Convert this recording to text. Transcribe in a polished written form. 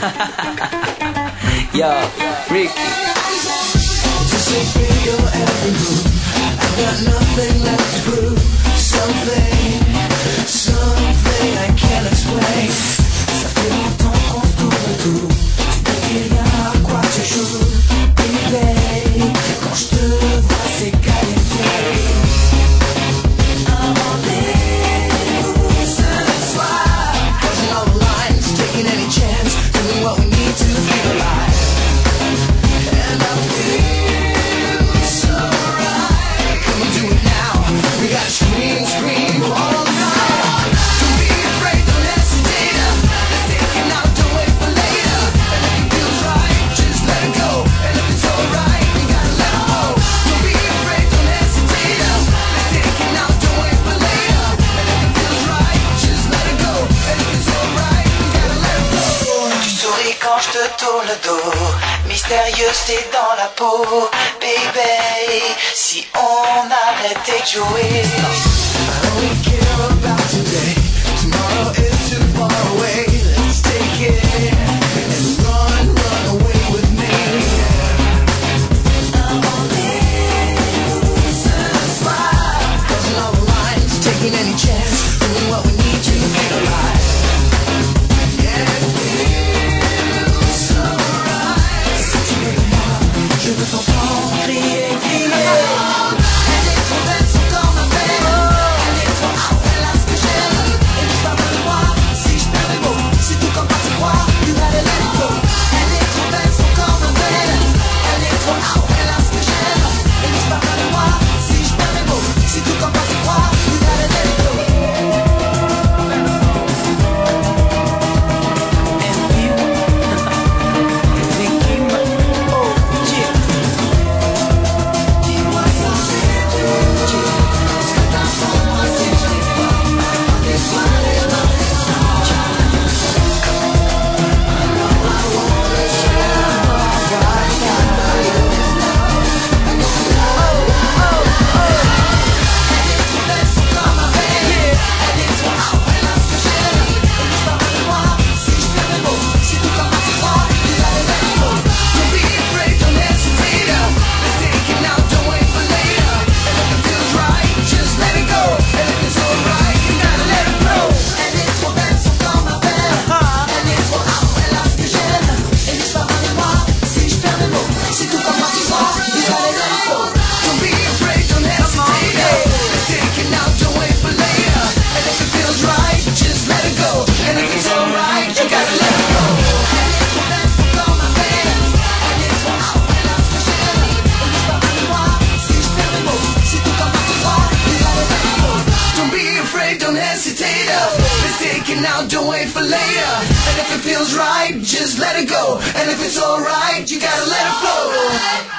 Yo, Ricky. Just a video every move. I've got nothing left to prove. Something I can't explain. Ça fait longtemps qu'on se tourne autour. Tu ne dis rien à quoi tu joues. Baby, quand je te vois c'est caliente. I'm on this ce soir. Crossing all the lines, taking any chance, doing what we need to feel alive. And I feel so right. Come on, do it now. We gotta scream, scream all night. Don't be afraid, don't hesitate. Let's take it now, don't wait for later. And if it feels right, just let it go. And if it's alright, you gotta let it go. Don't be afraid, don't hesitate. Let's take it now, don't wait for later. And if it feels right, just let it go. And if it's alright, you gotta let it go. Tu souris quand je te tourne le dos. Mystérieuse, t'es dans la peau, baby. Si on arrêtait de jouer. I only care about today. Tomorrow is too far away. Let's take it and run away with me. I'm on this spot. Crossing all the lines, taking any chance, doing what we need to feel alive. Yeah, it feels so right. Si tu veux de moi, je veux t'entendre crier, crier. Elle est trop belle, son corps m'appelle. Elle est trop haut, elle a ce que j'aime. Et tu parles de moi, si je perds mes mots. Si tout comme pas se croire, you gotta let it go. Elle est trop belle, son corps m'appelle. Elle est trop haut, elle a ce que j'aime. Et tu parles de moi, si je perds mes mots. Si tout comme pas se croire, you gotta let it go. Now, don't wait for later. And if it feels right, just let it go. And if it's alright, you gotta let it flow.